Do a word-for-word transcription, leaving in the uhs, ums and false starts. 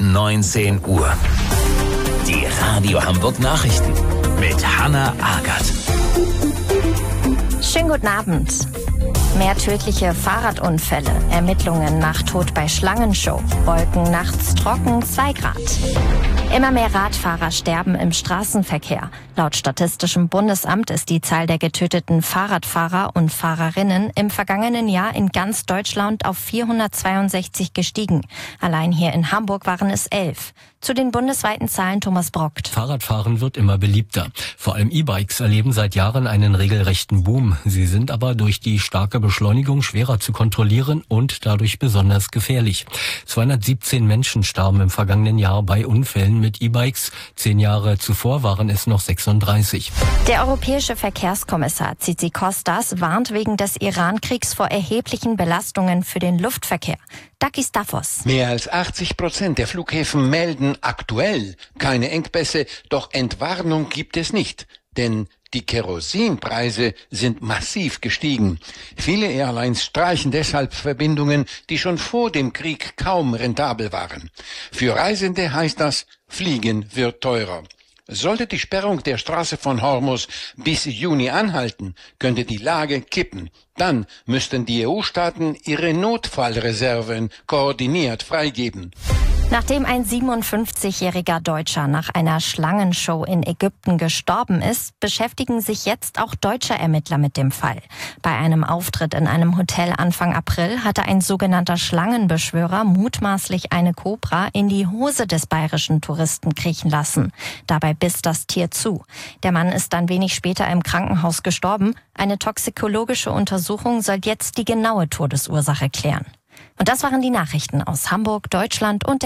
neunzehn Uhr. Die Radio Hamburg Nachrichten mit Hannah Agathe. Schönen guten Abend. Mehr tödliche Fahrradunfälle, Ermittlungen nach Tod bei Schlangenshow, Wolken nachts trocken, zwei Grad. Immer mehr Radfahrer sterben im Straßenverkehr. Laut Statistischem Bundesamt ist die Zahl der getöteten Fahrradfahrer und Fahrerinnen im vergangenen Jahr in ganz Deutschland auf vierhundertzweiundsechzig gestiegen. Allein hier in Hamburg waren es elf. Zu den bundesweiten Zahlen Thomas Brockt. Fahrradfahren wird immer beliebter. Vor allem E-Bikes erleben seit Jahren einen regelrechten Boom. Sie sind aber durch die starke Beschleunigung schwerer zu kontrollieren und dadurch besonders gefährlich. zweihundertsiebzehn Menschen starben im vergangenen Jahr bei Unfällen mit E-Bikes. Zehn Jahre zuvor waren es noch sechsunddreißig. Der europäische Verkehrskommissar Tzitzikostas warnt wegen des Iran-Kriegs vor erheblichen Belastungen für den Luftverkehr. Takis Davos. Mehr als achtzig Prozent der Flughäfen melden aktuell keine Engpässe, doch Entwarnung gibt es nicht, denn die Kerosinpreise sind massiv gestiegen. Viele Airlines streichen deshalb Verbindungen, die schon vor dem Krieg kaum rentabel waren. Für Reisende heißt das, Fliegen wird teurer. Sollte die Sperrung der Straße von Hormuz bis Juni anhalten, könnte die Lage kippen. Dann müssten die E U-Staaten ihre Notfallreserven koordiniert freigeben. Nachdem ein siebenundfünfzigjähriger Deutscher nach einer Schlangenshow in Ägypten gestorben ist, beschäftigen sich jetzt auch deutsche Ermittler mit dem Fall. Bei einem Auftritt in einem Hotel Anfang April hatte ein sogenannter Schlangenbeschwörer mutmaßlich eine Kobra in die Hose des bayerischen Touristen kriechen lassen. Dabei biss das Tier zu. Der Mann ist dann wenig später im Krankenhaus gestorben. Eine toxikologische Untersuchung soll jetzt die genaue Todesursache klären. Und das waren die Nachrichten aus Hamburg, Deutschland und der